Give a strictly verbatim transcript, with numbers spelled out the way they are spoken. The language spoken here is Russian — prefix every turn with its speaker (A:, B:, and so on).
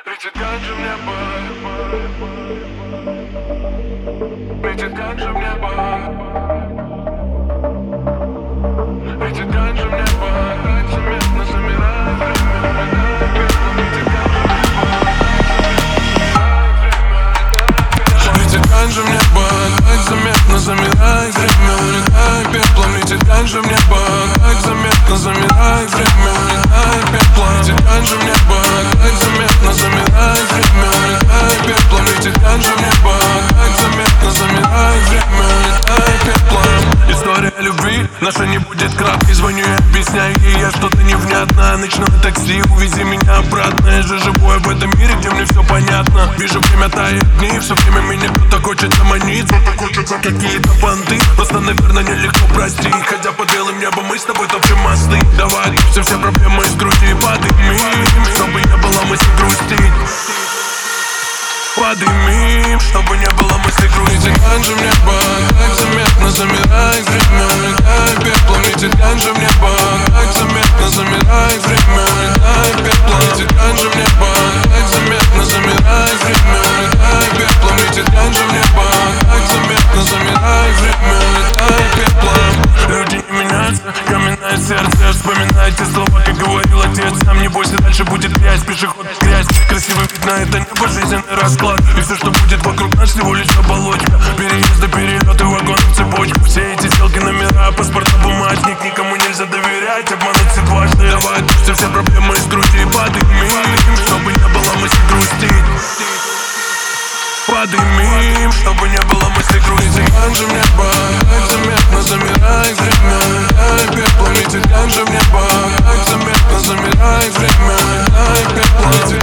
A: Летит ганджа в небо, летит ганджа в небо, летит ганджа в небо, так заметно замирает время, летит ганджа в небо, так заметно замирает время, улетает пеплом, летит ганджа в небо, так заметно замирает время, улетает пеплом, летит ганджа в небо, так заметно замирает время, улетает пеплом, летит ганджа в небо, так заметно замирает время, улетает пеплом. История любви наша не будет краткой, звоню и объясняю ей я что-то невнятно. Ночное такси, увези меня обратно, я же живу в этом мире, где мне все понятно. Вижу, время тает дни, все время меня кто-то хочет заманить, кто-то хочет за какие-то понты. Просто, наверное, нелегко простить, хотя под белым небом мы с тобой топчем мосты. Давай, все, все проблемы из груди подымем, чтобы не было мысли грустить. Подымем, чтобы не было мысли грустить. Летит ганджа в небо, так заметно замирает время, улетает пеплом. Летит ганджа в небо, так заметно замирает время, улетает пеплом. Летит ганджа в небо, так заметно замирает время, улетает пеплом. Летит ганджа в небо, так заметно замирает время, улетает пеплом. Люди не меняются, каменное сердце, вспоминайте слова, как говорил отец. Нам не бойся, дальше будет грязь, пешеход грязь. Красивый вид на это небо, жизненный расклад. И все, что будет вокруг нас, всего лишь оболочка. Переезды, перелеты, вагоны в цепочку. Все эти сделки, номера, паспорта, бумажник. Никому нельзя доверять, обмануть все дважды. Давай отпустим все проблемы из груди, подымем, чтобы не было мысли грустить. Подымем, чтобы не было мысли грустить. Летит ганджа в небо, так заметно замирает время, улетает пеплом. Летит ганджа в небо, так заметно замирает время, улетает пеплом.